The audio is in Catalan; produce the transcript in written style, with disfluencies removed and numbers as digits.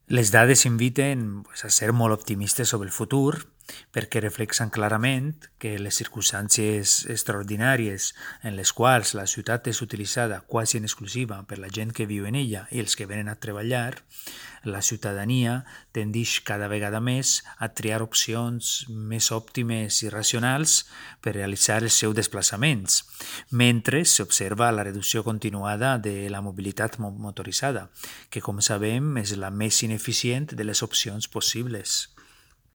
Les dades inviten a ser molt optimistes sobre el futur perquè reflexen clarament que les circumstàncies extraordinàries en les quals la ciutat és utilitzada quasi en exclusiva per la gent que viu en ella i els que venen a treballar, la ciutadania tendeix cada vegada més a triar opcions més òptimes i racionals per realitzar els seus desplaçaments, mentre s'observa la reducció continuada de la mobilitat motoritzada, que com sabem és la més ineficient de les opcions possibles.